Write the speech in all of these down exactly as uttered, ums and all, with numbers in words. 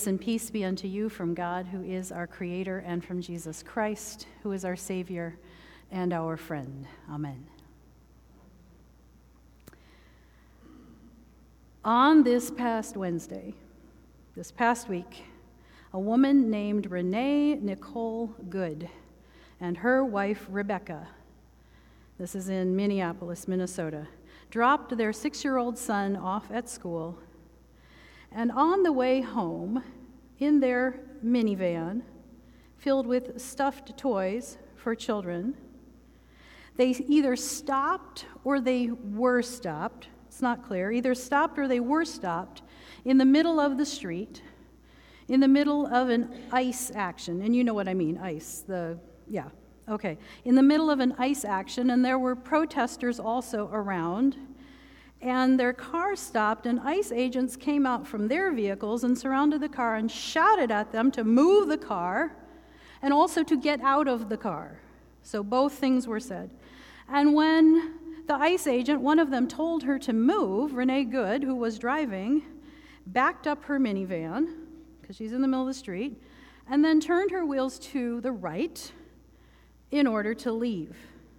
Grace and peace be unto you from God, who is our Creator, and from Jesus Christ, who is our Savior and our friend. Amen. On this past Wednesday, this past week, a woman named Renee Nicole Good and her wife Rebecca, this is in Minneapolis, Minnesota, dropped their six-year-old son off at school, and on the way home, in their minivan, filled with stuffed toys for children, they either stopped or they were stopped, it's not clear, either stopped or they were stopped in the middle of the street, in the middle of an ICE action, and you know what I mean, ICE, the, yeah, okay, in the middle of an ICE action, and there were protesters also around, and their car stopped, and ICE agents came out from their vehicles and surrounded the car and shouted at them to move the car and also to get out of the car. So both things were said. And when the ICE agent, one of them, told her to move, Renee Good, who was driving, backed up her minivan, because she's in the middle of the street, and then turned her wheels to the right in order to leave.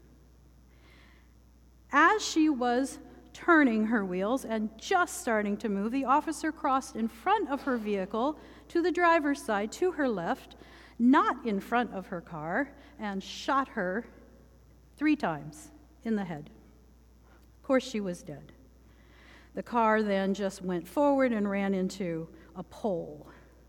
As she was turning her wheels and just starting to move, the officer crossed in front of her vehicle to the driver's side, to her left, not in front of her car, and shot her three times in the head. Of course, she was dead. The car then just went forward and ran into a pole.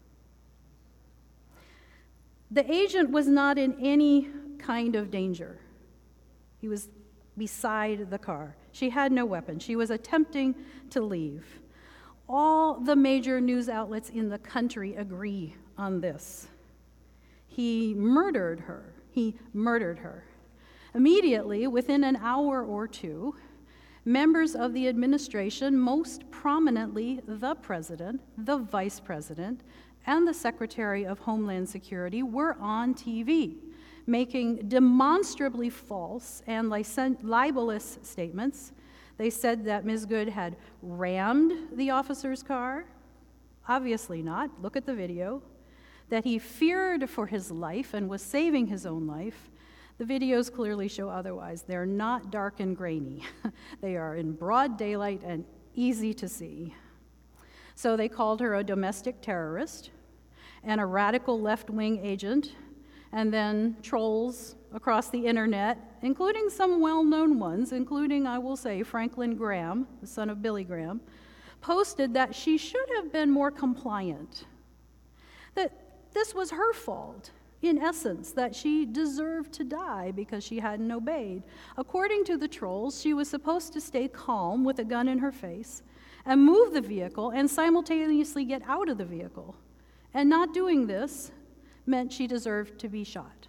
The agent was not in any kind of danger. He was beside the car. She had no weapon. She was attempting to leave. All the major news outlets in the country agree on this. He murdered her. He murdered her. Immediately, within an hour or two, members of the administration, most prominently the president, the vice president, and the Secretary of Homeland Security, were on T V, making demonstrably false and libelous statements. They said that Miz Good had rammed the officer's car. Obviously not. Look at the video. That he feared for his life and was saving his own life. The videos clearly show otherwise. They're not dark and grainy. They are in broad daylight and easy to see. So they called her a domestic terrorist and a radical left-wing agent, and then trolls across the internet, including some well-known ones, including, I will say, Franklin Graham, the son of Billy Graham, posted that she should have been more compliant, that this was her fault, in essence, that she deserved to die because she hadn't obeyed. According to the trolls, she was supposed to stay calm with a gun in her face and move the vehicle and simultaneously get out of the vehicle. And not doing this meant she deserved to be shot.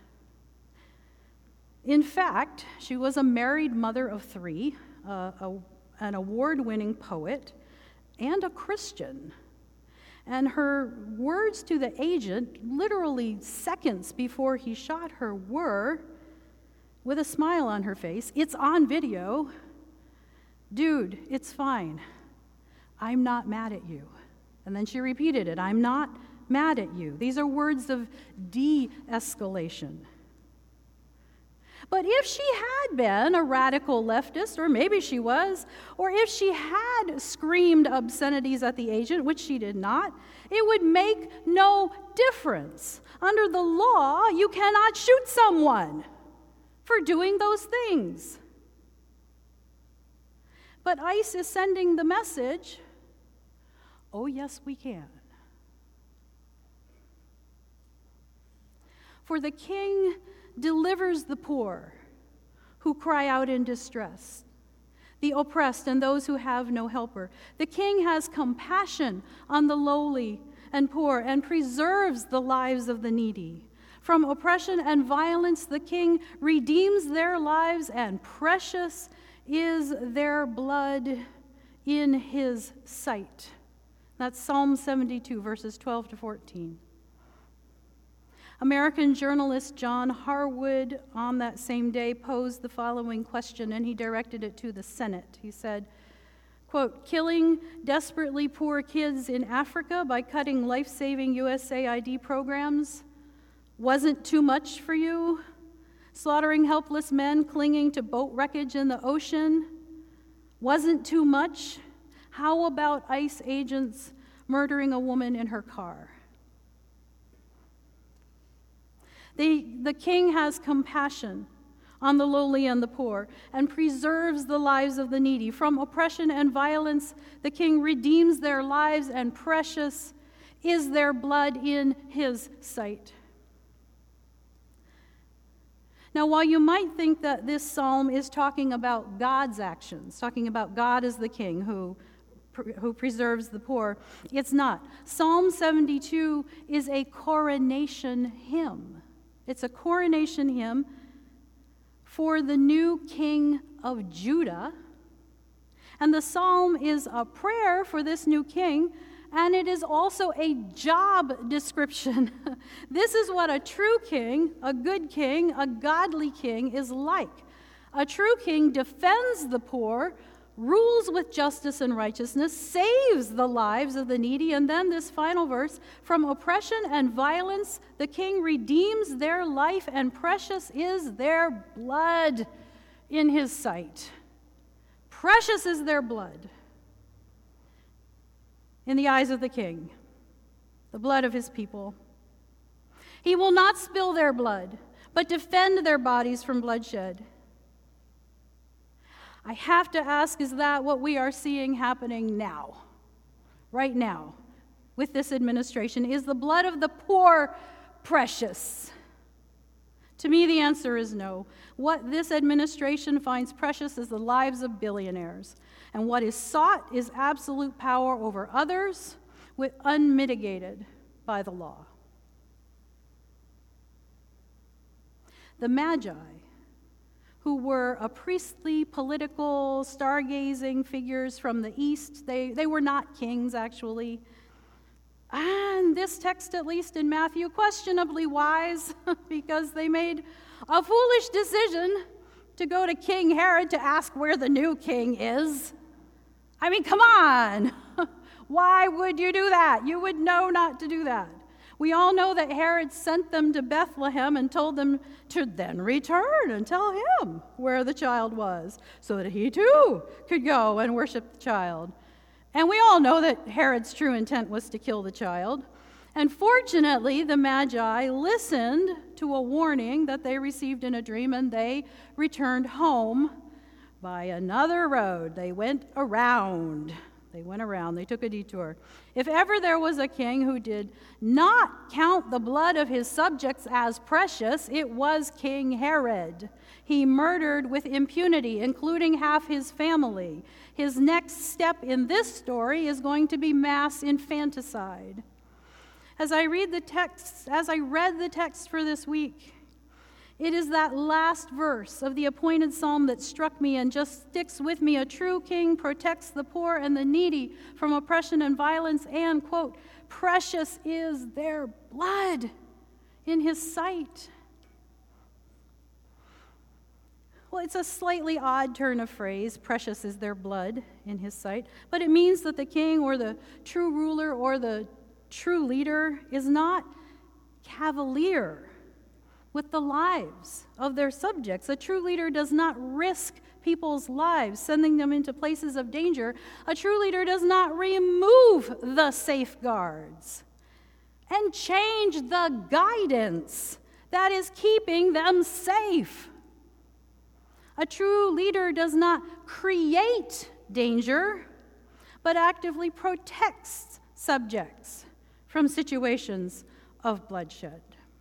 In fact, she was a married mother of three, uh, a, an award-winning poet, and a Christian. And her words to the agent, literally seconds before he shot her, were, with a smile on her face, "It's on video. Dude, it's fine. I'm not mad at you." And then she repeated it, "I'm not mad at you." These are words of de-escalation. But if she had been a radical leftist, or maybe she was, or if she had screamed obscenities at the agent, which she did not, it would make no difference. Under the law, you cannot shoot someone for doing those things. But ICE is sending the message, oh yes, we can. For the King delivers the poor who cry out in distress, the oppressed and those who have no helper. The King has compassion on the lowly and poor and preserves the lives of the needy. From oppression and violence, the King redeems their lives, and precious is their blood in his sight. That's Psalm seventy-two, verses twelve to fourteen. American journalist John Harwood on that same day posed the following question, and he directed it to the Senate. He said, quote, killing desperately poor kids in Africa by cutting life-saving U S A I D programs wasn't too much for you? Slaughtering helpless men clinging to boat wreckage in the ocean wasn't too much? How about ICE agents murdering a woman in her car? The, the king has compassion on the lowly and the poor and preserves the lives of the needy. From oppression and violence, the king redeems their lives, and precious is their blood in his sight. Now, while you might think that this psalm is talking about God's actions, talking about God as the king who, who preserves the poor, it's not. Psalm seventy-two is a coronation hymn. It's a coronation hymn for the new king of Judah. And the psalm is a prayer for this new king, and it is also a job description. This is what a true king, a good king, a godly king is like. A true king defends the poor, rules with justice and righteousness, saves the lives of the needy, and then this final verse, from oppression and violence, the king redeems their life, and precious is their blood in his sight. Precious is their blood in the eyes of the king, the blood of his people. He will not spill their blood, but defend their bodies from bloodshed. I have to ask, is that what we are seeing happening now, right now, with this administration? Is the blood of the poor precious? To me, the answer is no. What this administration finds precious is the lives of billionaires. And what is sought is absolute power over others, with unmitigated by the law. The Magi, who were a priestly, political, stargazing figures from the east, they, they were not kings, actually. And this text, at least in Matthew, questionably wise, because they made a foolish decision to go to King Herod to ask where the new king is. I mean, come on. Why would you do that? You would know not to do that. We all know that Herod sent them to Bethlehem and told them to then return and tell him where the child was, so that he too could go and worship the child. And we all know that Herod's true intent was to kill the child. And fortunately, the Magi listened to a warning that they received in a dream, and they returned home by another road. They went around. They went around. They took a detour. If ever there was a king who did not count the blood of his subjects as precious, it was King Herod. He murdered with impunity, including half his family. His next step in this story is going to be mass infanticide. As I read the text, as I read the text for this week, it is that last verse of the appointed psalm that struck me and just sticks with me. A true king protects the poor and the needy from oppression and violence, and, quote, precious is their blood in his sight. Well, it's a slightly odd turn of phrase, precious is their blood in his sight, but it means that the king or the true ruler or the true leader is not cavalier with the lives of their subjects. A true leader does not risk people's lives, sending them into places of danger. A true leader does not remove the safeguards and change the guidance that is keeping them safe. A true leader does not create danger, but actively protects subjects from situations of bloodshed.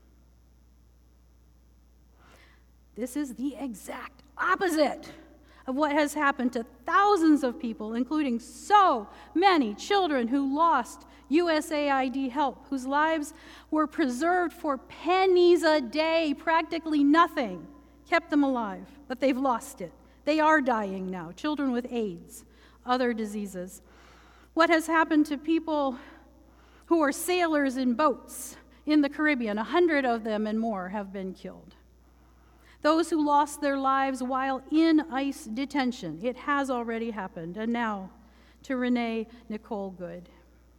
This is the exact opposite of what has happened to thousands of people, including so many children who lost U S A I D help, whose lives were preserved for pennies a day, practically nothing kept them alive, but they've lost it. They are dying now, children with AIDS, other diseases. What has happened to people who are sailors in boats in the Caribbean? A hundred of them and more have been killed. Those who lost their lives while in ICE detention. It has already happened. And now, to Renee Nicole Good.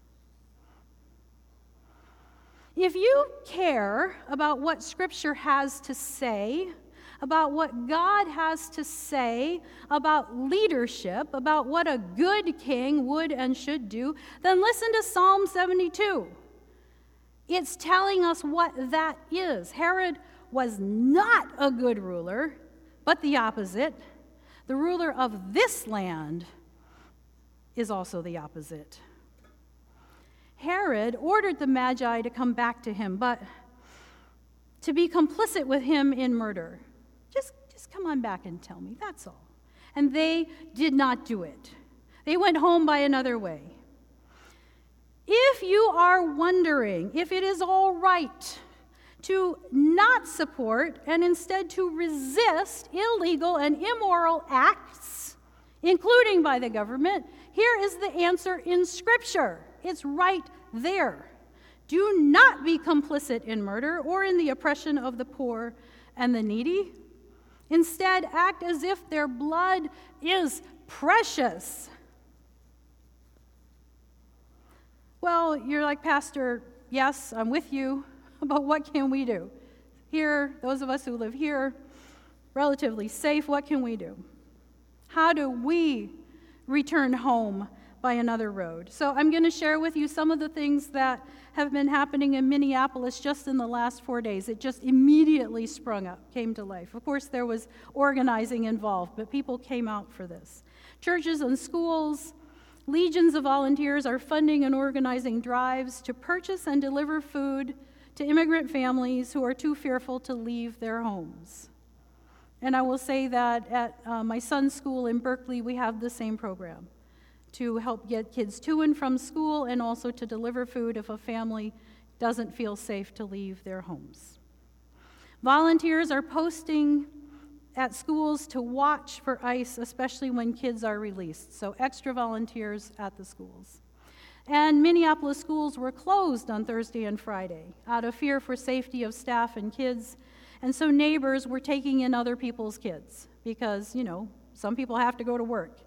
If you care about what Scripture has to say, about what God has to say about leadership, about what a good king would and should do, then listen to Psalm seventy-two. It's telling us what that is. Herod was not a good ruler, but the opposite. The ruler of this land is also the opposite. Herod ordered the Magi to come back to him, but to be complicit with him in murder. Just, just come on back and tell me, that's all. And they did not do it. They went home by another way. If you are wondering if it is all right to not support and instead to resist illegal and immoral acts, including by the government, here is the answer in Scripture. It's right there. Do not be complicit in murder or in the oppression of the poor and the needy. Instead, act as if their blood is precious. Well, you're like, Pastor, yes, I'm with you, but what can we do? Here, those of us who live here, relatively safe, what can we do? How do we return home by another road? So I'm going to share with you some of the things that have been happening in Minneapolis just in the last four days. It just immediately sprung up, came to life. Of course, there was organizing involved, but people came out for this. Churches and schools, legions of volunteers are funding and organizing drives to purchase and deliver food to immigrant families who are too fearful to leave their homes. And I will say that at uh, my son's school in Berkeley, we have the same program to help get kids to and from school and also to deliver food if a family doesn't feel safe to leave their homes. Volunteers are posting at schools to watch for ICE, especially when kids are released, so extra volunteers at the schools. And Minneapolis schools were closed on Thursday and Friday out of fear for safety of staff and kids, and so neighbors were taking in other people's kids because, you know, some people have to go to work.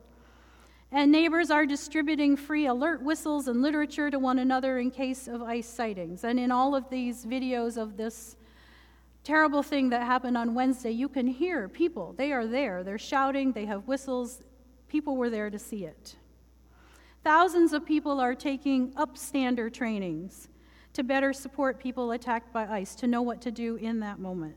And neighbors are distributing free alert whistles and literature to one another in case of ICE sightings. And in all of these videos of this terrible thing that happened on Wednesday, you can hear people. They are there. They're shouting. They have whistles. People were there to see it. Thousands of people are taking upstander trainings to better support people attacked by ICE, to know what to do in that moment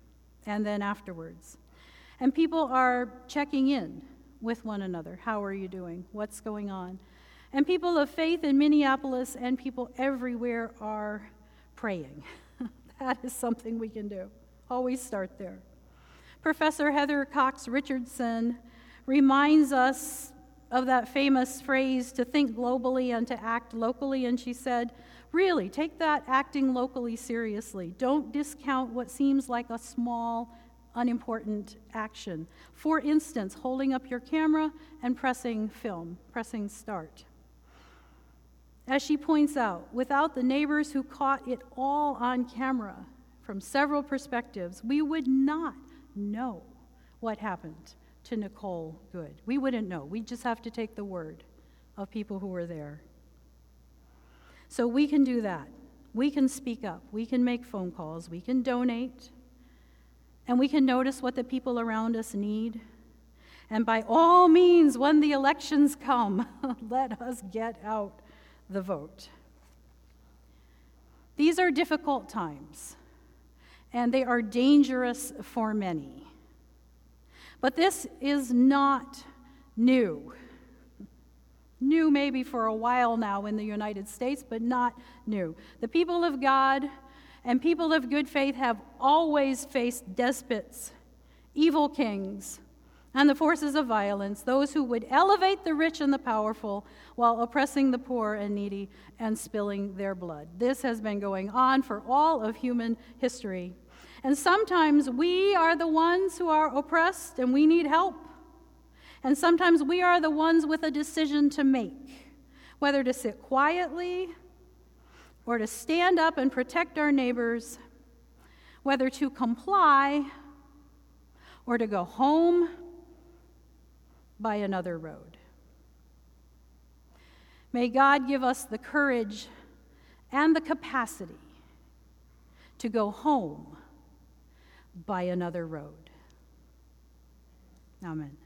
and then afterwards. And people are checking in with one another. How are you doing? What's going on? And people of faith in Minneapolis and people everywhere are praying. That is something we can do. Always start there. Professor Heather Cox Richardson reminds us of that famous phrase, to think globally and to act locally, and she said, really, take that acting locally seriously. Don't discount what seems like a small, unimportant action. For instance, holding up your camera and pressing film, pressing start. As she points out, without the neighbors who caught it all on camera from several perspectives, we would not know what happened to Nicole Good. We wouldn't know. We just have to take the word of people who were there. So we can do that. We can speak up. We can make phone calls. We can donate. And we can notice what the people around us need. And by all means, when the elections come, let us get out the vote. These are difficult times, and they are dangerous for many. But this is not new. New maybe for a while now in the United States, but not new. The people of God and people of good faith have always faced despots, evil kings, and the forces of violence, those who would elevate the rich and the powerful while oppressing the poor and needy and spilling their blood. This has been going on for all of human history. And sometimes we are the ones who are oppressed and we need help. And sometimes we are the ones with a decision to make, whether to sit quietly or to stand up and protect our neighbors, whether to comply or to go home by another road. May God give us the courage and the capacity to go home by another road. Amen.